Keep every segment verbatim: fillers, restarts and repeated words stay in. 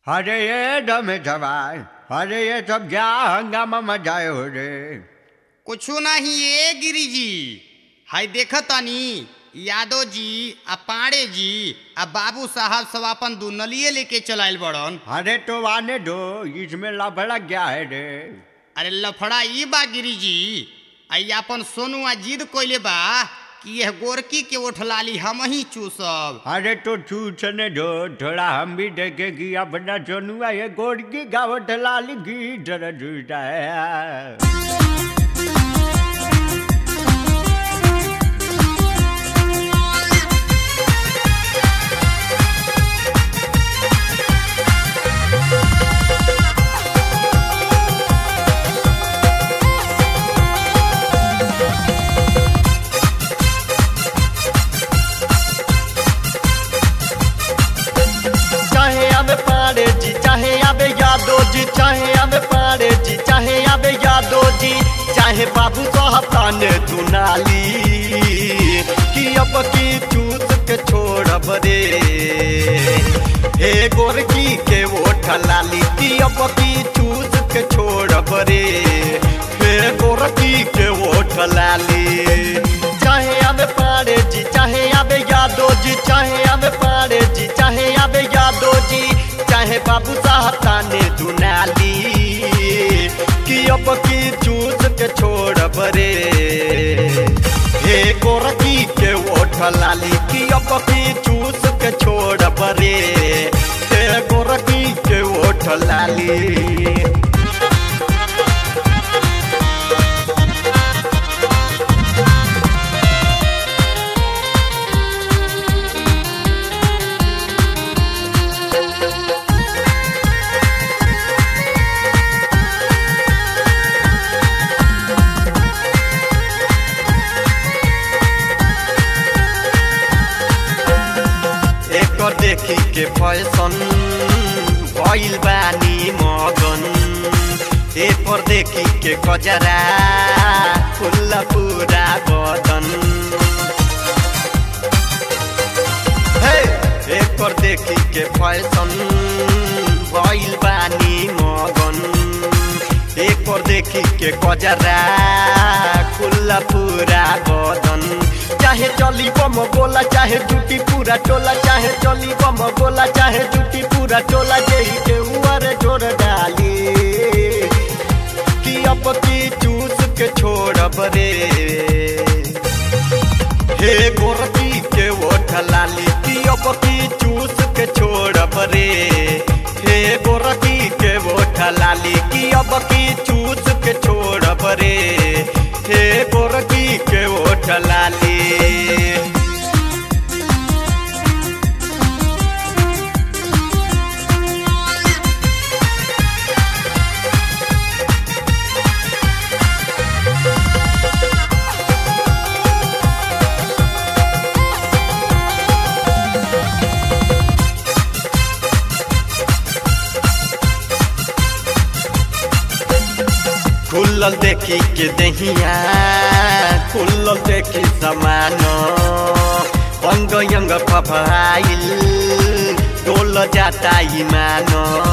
अरे ये दमे जवान, अरे ये सब क्या हंगामा मचाए हो रे। कुछो नहीं ये गिरी जी, हाय देखतानी यादव जी आ पांडे जी आ बाबू साहब सब अपन दुनलिए लेके चलाइल बड़न। अरे तो आने दो, इसमें लफड़ा क्या है रे। अरे लफड़ा ई बा गिरी जी, आई अपन सोनू आ जिद कोइले बा कि यह गोरकी के उठलाली हम ही चूसब। अरे तो चूसने दो, थोड़ा हम भी देखे कि अपना सोनुआ ये गोरकी का उठलाली की तरह चूसता है। पांडे जी चाहे आवे यादव जी, चाहे आवे पांडे जी चाहे आवे यादव जी, चाहे बाबू साहब ताने दुनाली कि अब की चूस के छोड़ब रे। हे गोरकी के ओठ लाली कि अब की चूस के छोड़ब रे। हे गोरकी के ओठ लाली। चाहे आवे पांडे जी चाहे आवे यादव जी, चाहे आवे पांडे जी चाहे आवे यादव जी, चाहे बाबू साहब ताने दुनाली कि अब की चूस के छोड़ब रे। हे गोरकी के ओठ लाली कि अब की चूस के छोड़ब रे। हे गोरकी के ओठ लाली। देखी के फैशन भइल बानी मगन, ए पर देखी के गजरा खुल्ला पूरा बदन। हे ए पर देखी के फैशन भइल बानी मगन, ए पर देखी के गजरा खुल्ला पूरा बदन। चाहे चली बम बोला चाहे जूटी पूरा टोला, चाहे चली बम बोला चाहे जूटी पूरा टोला, जेही के उमर जोड़ डाली कि अब की चूस के छोड़ब रे। हे गोरकी के ओठ लाली कि अब की चूस के छोड़ब रे। हे गोरकी के ओठ लाली कि अब की चूस के छोड़ब रे। हे गोरकी के ओठ लाली। खुलल देखी के दहिया खुलल देखी समान, अंग अंग फफाइल डोल जाता ईमान।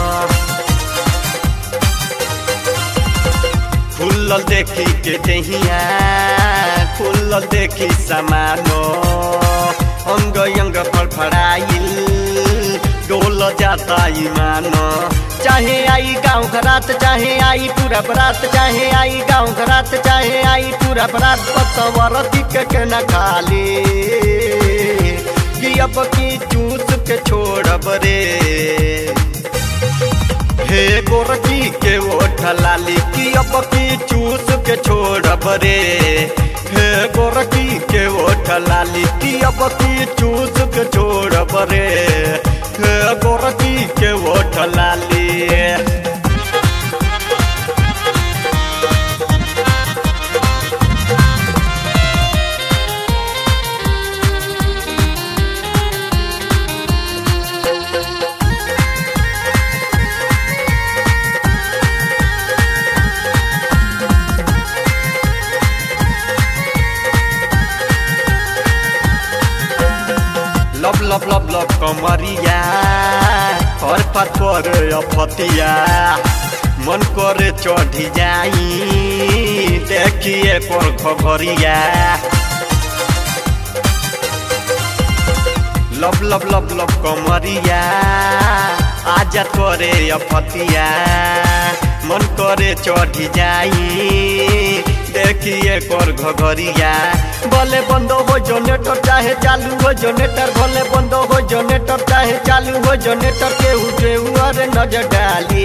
खुलल देखी के दहिया खुलल देखी समान, अंग अंग फड़फड़ाइल डोल जाता ईमान। चाहे आई गाँव घरात चाहे आई पूरा बरात, चाहे आई गाँव घरात चाहे आई पूरा बरात, पतवरती के न खाली कि अब की चूस के छोड़ब रे। हे गोरकी के ओठ लाली कि अब की चूस के छोड़ब रे। हे गोरकी के ओठ लाली कि अब की चूस के छोड़ब रे। हे गोरकी के ओठ लाली। लब लब लब लब कमरिया और पत्थर अफतिया मन करे चढ़ी जाई देखिए पर घरिया लब लब लब लब कमरिया आजा करे अफतिया मन करे चढ़ी जाई देखिए कर घरिया भले बंद हो जनरेटर चाहे चालू हो जनरेटर भले बंद हो जनरेटर चाहे चालू हो जनरेटर के उठे उर नजर डाली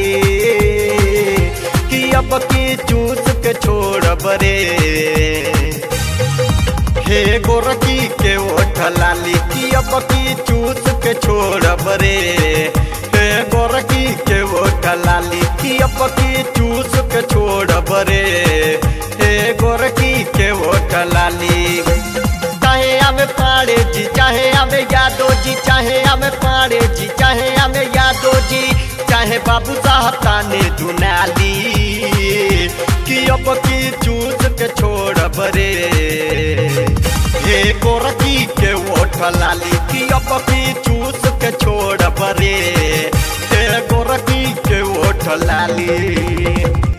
कि अब की चूस के छोड़ बरे हे गोरकी के ओठ लाली की अब की चूस के छोड़ बरे हे गोरकी के ओठ लाली की अब की चूस के छोड़ बरे हे गोरकी के ओठ लाली चाहे हमें पाड़े जी चाहे हमें यादव जी चाहे हमें पाड़े जी चाहे हमें यादव जी चाहे बाबू साहब ताने दुनाली कि अब की चूस के छोड़ बरे हे गोरकी के ओठ लाली कि अब की चूस के छोड़ बरे हे गोरकी के ओठ लाली।